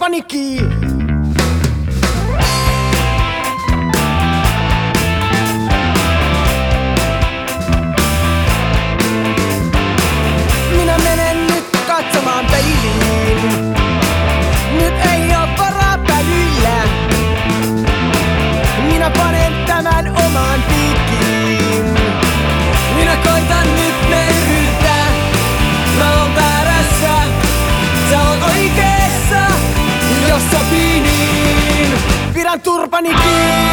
turpani kiinni. Minä menen nyt katsomaan peiliin. Nyt ei oo varaa pälyillä. Minä panen tämän omaan piikkiin. Minä koitan nyt nöyryyttää. Mä oon väärässä, sä oot oikeessa. Jos sopii niin, pidän turpani kiinni.